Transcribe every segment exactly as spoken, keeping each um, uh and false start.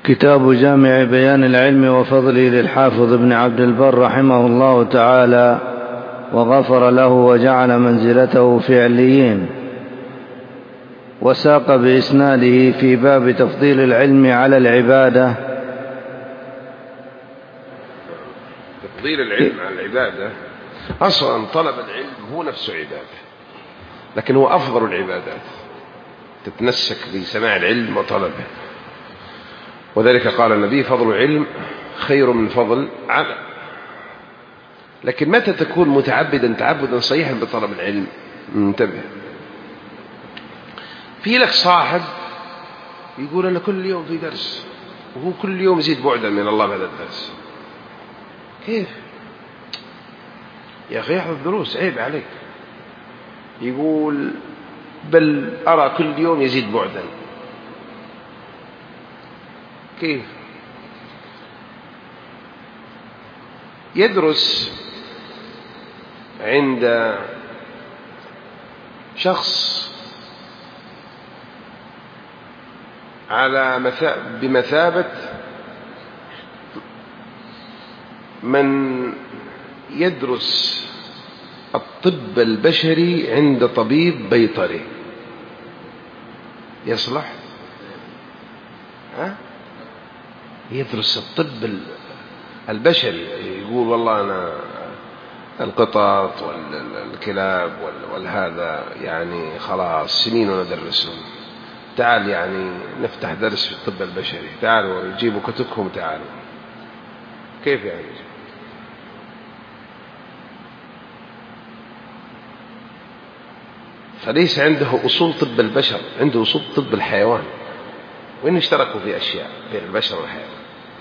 كتاب جامع بيان العلم وفضله للحافظ ابن عبد البر رحمه الله تعالى وغفر له وجعل منزلته في عليين. وساق بإسناده في باب تفضيل العلم على العبادة. تفضيل العلم على العبادة، أصلا طلب العلم هو نفسه عبادة، لكن هو أفضل العبادات، تتنسك بسماع العلم وطلبه. وذلك قال النبي: فضل العلم خير من فضل عمل. لكن متى تكون متعبدا تعبدا صحيحا بطلب العلم؟ انتبه، في لك صاحب يقول أنا كل يوم في درس، وهو كل يوم يزيد بعدا من الله بهذا الدرس. كيف يا أخي يحفظ دروس، عيب عليك. يقول بل أرى كل يوم يزيد بعدا. كيف يدرس عند شخص على بمثابة من يدرس الطب البشري عند طبيب بيطري؟ يصلح؟ ها؟ يدرس الطب البشري، يقول والله أنا القطط والكلاب والهذا يعني خلاص سنين وندرسهم، تعال يعني نفتح درس في الطب البشري، تعالوا يجيبوا كتبكم تعالوا. كيف يعني؟ فليس عنده أصول طب البشر، عنده أصول طب الحيوان، وإن اشتركوا في أشياء بين البشر والحيوان.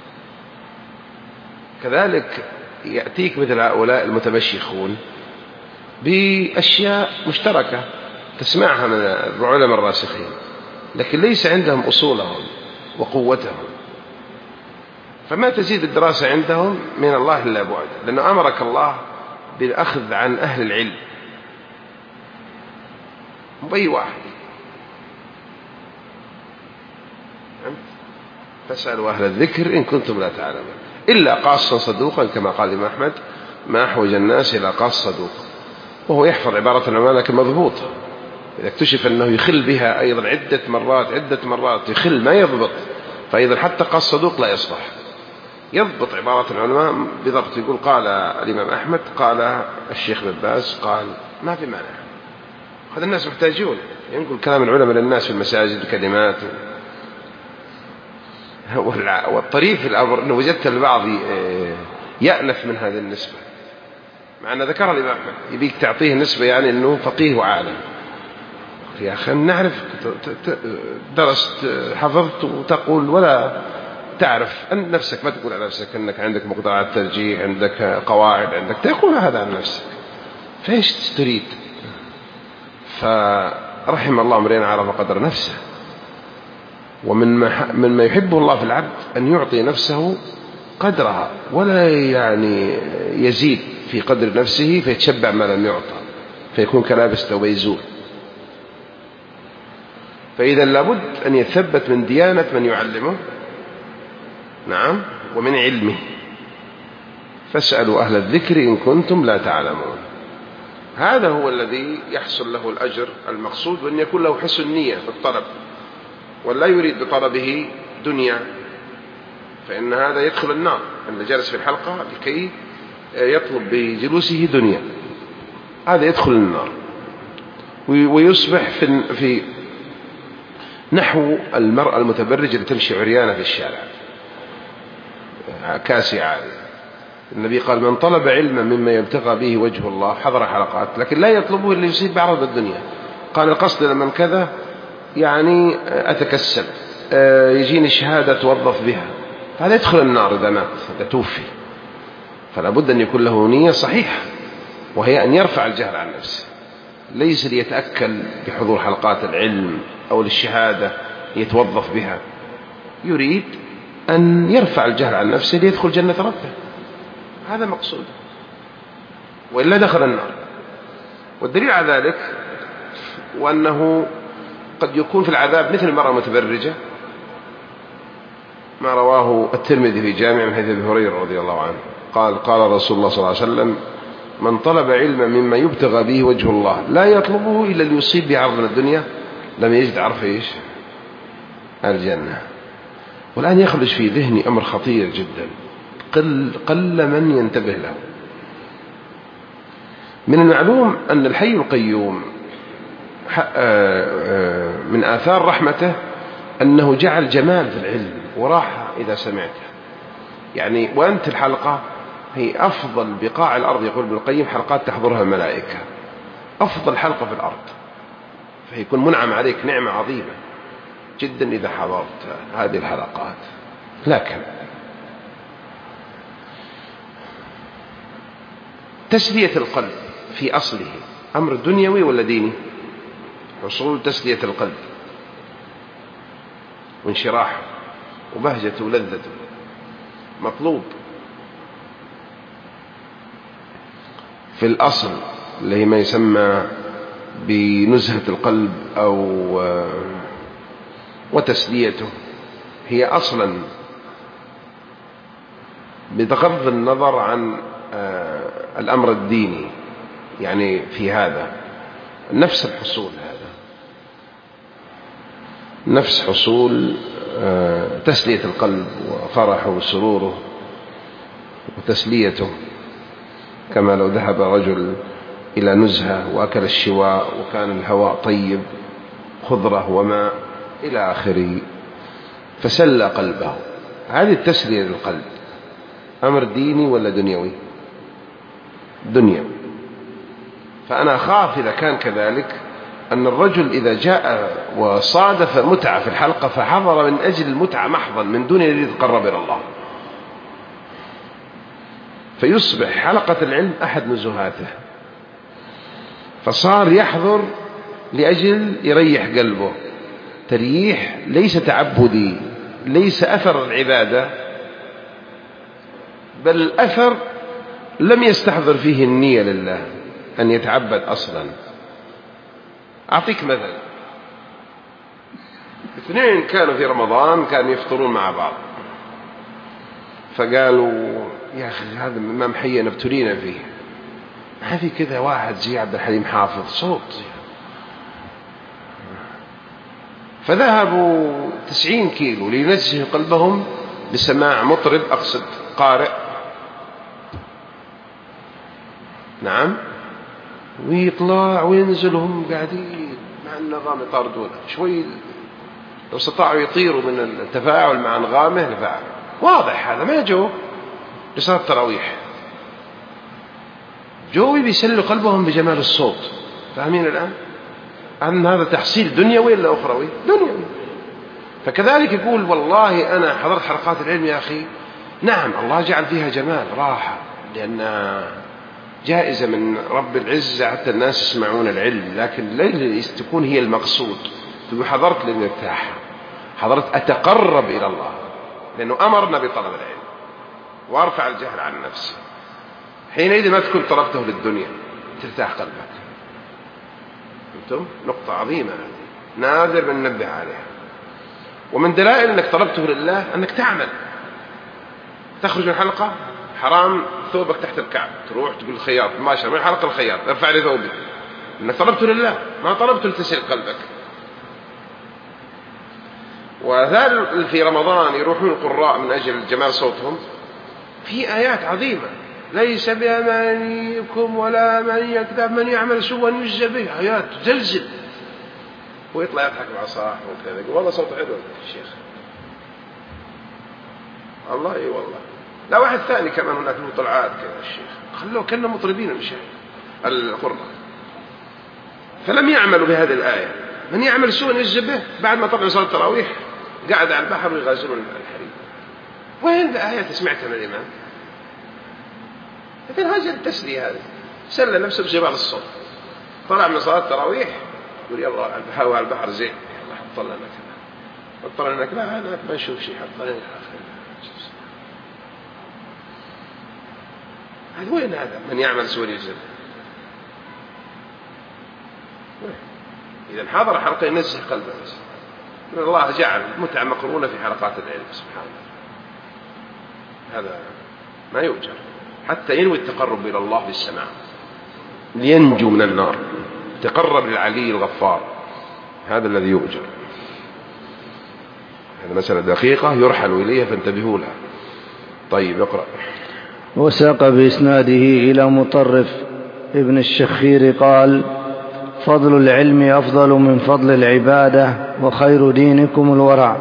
كذلك يأتيك مثل هؤلاء المتمشيخون بأشياء مشتركة تسمعها من العلماء الراسخين، لكن ليس عندهم أصولهم وقوتهم، فما تزيد الدراسة عندهم من الله إلا بعد، لأنه أمرك الله بالأخذ عن أهل العلم بأي واحد. فاسألوا أهل الذكر إن كنتم لا تعلمون، إلا قاصا صدوقا كما قال الإمام أحمد: ما أحوج الناس إلى قاص صدوق. وهو يحفظ عبارة العلماء لكن مضبوطة، إذا اكتشف أنه يخل بها أيضا عدة مرات عدة مرات يخل ما يضبط، فأيضا حتى قاص صدوق لا يصلح. يضبط عبارة العلماء بضبط، يقول قال الإمام أحمد، قال الشيخ بن باز، قال ما في معنى. هذا الناس محتاجون ينقل كلام العلماء للناس في المساجد بكلمات. والطريف في الأمر أنه وجدت البعض يأنف من هذه النسبة، مع أن ذكرها الإمام أحمد، يبيك تعطيه نسبة يعني أنه فقيه وعالم. يا أخي نعرف درست حفظت وتقول ولا تعرف أن نفسك، ما تقول على نفسك أنك عندك مقدرات ترجيح، عندك قواعد، عندك تقول هذا عن نفسك، فإيش تريد؟ فرحم الله امرئ عرف قدر نفسه. ومن من ما يحبه الله في العبد أن يعطي نفسه قدرها، ولا يعني يزيد في قدر نفسه فيتشبع ما لم يعطى، فيكون كلابس ثوب يزول. فإذا لابد أن يثبت من ديانة من يعلمه، نعم، ومن علمه. فاسألوا أهل الذكر إن كنتم لا تعلمون. هذا هو الذي يحصل له الأجر المقصود، وأن يكون له حسن نية في الطلب، ولا يريد بطلبه دنيا، فإن هذا يدخل النار. اللي جالس في الحلقة لكي يطلب بجلوسه دنيا، هذا يدخل النار ويصبح في في نحو المرأة المتبرجة اللي تمشي عريانة في الشارع كاسي عاري. النبي قال: من طلب علما مما يبتغى به وجه الله حضر حلقات، لكن لا يطلبه إلا يصيب بعرض الدنيا. قال: القصد لمن كذا يعني أتكسب، يجيني شهادة توظف بها، هذا يدخل النار إذا مات، إذا توفي. فلا بد أن يكون له نية صحيحة، وهي أن يرفع الجهل عن نفسه، ليس ليتأكل بحضور حلقات العلم أو للشهادة يتوظف بها، يريد أن يرفع الجهل عن نفسه ليدخل جنة ربه، هذا مقصود، وإلا دخل النار. والدليل على ذلك وأنه قد يكون في العذاب مثل المرأة المتبرجة، ما رواه الترمذي في جامع من حديث أبي هريرة رضي الله عنه قال قال رسول الله صلى الله عليه وسلم من طلب علما مما يبتغى به وجه الله لا يطلبه إلا ليصيب بعرض من الدنيا لم يجد عرف إيش الجنة. والآن يخرج في ذهني أمر خطير جدا قل, قل من ينتبه له. من المعلوم أن الحي القيوم من آثار رحمته أنه جعل جمال في العلم وراحة إذا سمعته. يعني وأنت الحلقة هي أفضل بقاع الأرض يقول ابن القيم حلقات تحضرها الملائكة أفضل حلقة في الأرض فيكون منعم عليك نعمة عظيمة جدا إذا حضرت هذه الحلقات. لكن تسلية القلب في أصله أمر دنيوي ولا ديني؟ حصول تسلية القلب وانشراحه وبهجته ولذته مطلوب في الأصل اللي ما يسمى بنزهة القلب أو وتسليته هي أصلا بغض النظر عن الأمر الديني يعني في هذا نفس الحصول هذا نفس حصول تسلية القلب وفرحه وسروره وتسليته كما لو ذهب رجل إلى نزهة وأكل الشواء وكان الهواء طيب خضرة وماء إلى آخره فسلى قلبه. هذه التسلية للقلب أمر ديني ولا دنيوي؟ دنيوي. فأنا أخاف إذا كان كذلك أن الرجل إذا جاء وصادف متعة في الحلقة فحضر من أجل المتعة محضا من دون أن يتقرب إلى الله فيصبح حلقة العلم أحد نزهاته فصار يحضر لأجل يريح قلبه تريح ليس تعبدي ليس أثر العبادة بل أثر لم يستحضر فيه النية لله أن يتعبد أصلا. أعطيك مثل اثنين كانوا في رمضان كانوا يفطرون مع بعض فقالوا يا أخي هذا ما محينا ابتلينا فيه ما في كذا واحد زي عبد الحليم حافظ صوت فذهبوا تسعين كيلو لينزه قلبهم بسماع مطرب أقصد قارئ نعم ويطلع وينزل هم قاعدين مع النغام يطاردونه شوي لو استطاعوا يطيروا من التفاعل مع أنغامه لفعل واضح هذا ما جو لصلاة التراويح جوي بيسلوا قلبهم بجمال الصوت. فاهمين الآن أن هذا تحصيل دنيوي ولا أخروي؟ دنيوي. فكذلك يقول والله أنا حضرت حلقات العلم يا أخي نعم الله جعل فيها جمال راحة لأن جائزة من رب العزة حتى الناس يسمعون العلم لكن لا تكون هي المقصود. تقول حضرت للمرتاح حضرت أتقرب إلى الله لأنه أمرنا بطلب العلم وارفع الجهل عن نفسي حينئذ ما تكون طلبته للدنيا ترتاح قلبك. أنتم نقطة عظيمة نادر من ننبه عليها. ومن دلائل أنك طلبته لله أنك تعمل تخرج من الحلقة حرام ثوبك تحت الكعب تروح تقول الخياط ماشي من حلقة الخياط ارفع لي ثوبي أنك طلبته لله ما طلبته لتسهيل قلبك. وذال في رمضان يروحون القراء من أجل جمال صوتهم في آيات عظيمة ليس بأمانيكم ولا من يكذب من يعمل سوءا يجزى به آيات تزلزل ويطلع يضحك مع صاحبه وكذا يقول والله صوت حلو الشيخ الله اي والله. لا واحد ثاني كمان هناك له طلعات كذا الشيخ خلوه كنا مطربين المشاهد القراء فلم يعملوا بهذه الآية من يعمل سوءا يجزى به. بعد ما طلعوا صلاة التراويح قاعد على البحر ويغازلون الحريم. وين الآيات سمعتها من الإمام؟ مثل هذه التسلية هذه سلى نفسه بجمال الصوت طلع من صلاة التراويح يقول يلا البحر على البحر زين يلا حط لنا كذا حط لنا كذا هذا ما نشوف شيء حط لنا هذا وين هذا من يعمل سوء يجزى إذا حاضر حلقة ينزه قلبه بس الله جعل متعة مقرونة في حلقات العلم سبحانه، هذا ما يؤجر حتى ينوي التقرب إلى الله بالسماع لينجو من النار، تقرب للعلي الغفار، هذا الذي يؤجر. هذا مسألة دقيقة يرحل إليها فانتبهوا لها. طيب اقرأ. وساق بإسناده إلى مطرف ابن الشخير قال: فضل العلم أفضل من فضل العبادة، وخير دينكم الورع.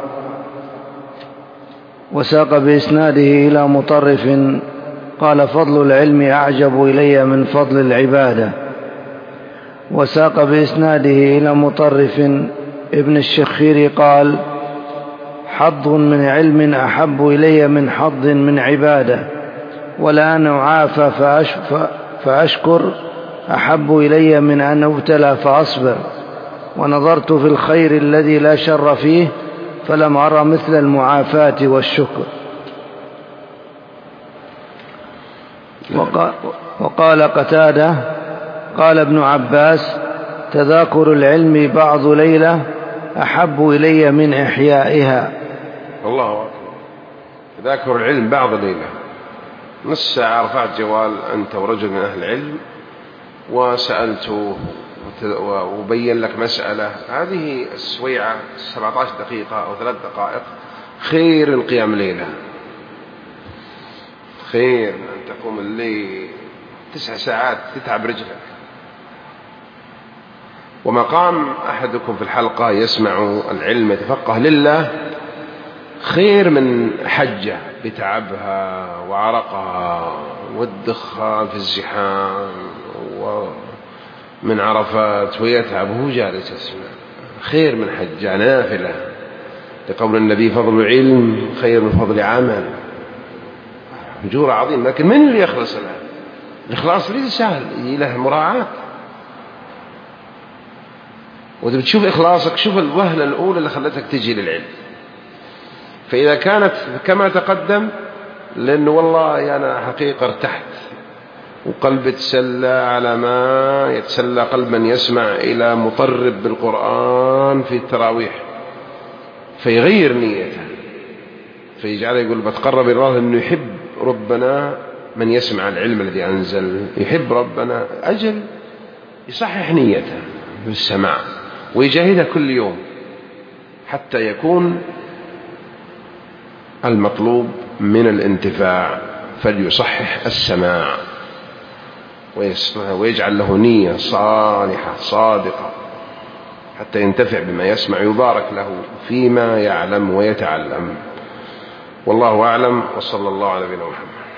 وساق بإسناده إلى مطرف قال: فضل العلم أعجب إلي من فضل العبادة. وساق بإسناده إلى مطرف ابن الشخير قال: حظ من علم أحب إلي من حظ من عبادة، ولأن أعافى فأشكر أحب إلي من أن أبتلى فأصبر، ونظرت في الخير الذي لا شر فيه فلم أرى مثل المعافاة والشكر. وقال قتادة: قال ابن عباس: تذاكر العلم بعض ليلة أحب إلي من إحيائها. الله أكبر. تذاكر العلم بعض ليلة، نص ساعة رفعت جوال أنت ورجل من أهل العلم وسألته وبين لك مسألة، هذه السويعة سبعة عشر دقيقة أو ثلاث دقائق خير من قيام ليلة، خير من أن تقوم الليل تسع ساعات تتعب رجلك. ومقام أحدكم في الحلقة يسمع العلم يتفقه لله خير من حجة بتعبها وعرقها والدخان في الزحام ومن عرفات ويتعب وهو جالس يسمع، خير من حجة نافلة، لقول النبي: فضل العلم خير من فضل عمل. أجور عظيم، لكن من اللي يخلص الآن؟ الإخلاص ليس سهل، له مراعاة. وإذا بتشوف إخلاصك شوف الوهلة الأولى اللي خلتك تجي للعلم. فإذا كانت كما تقدم، لأنه والله أنا حقيقة ارتحت وقلبي تسلى على ما يتسلى قلب من يسمع إلى مطرب بالقرآن في التراويح، فيغير نيته، فيجعله يقول بتقرب إلى الله، لأنه يحب ربنا من يسمع العلم الذي أنزل، يحب ربنا، أجل يصحح نيته بالسماع ويجاهدها كل يوم حتى يكون المطلوب من الانتفاع، فليصحح السماع ويجعل له نية صالحة صادقة حتى ينتفع بما يسمع، يبارك له فيما يعلم ويتعلم. والله أعلم، وصلى الله على نبينا محمد.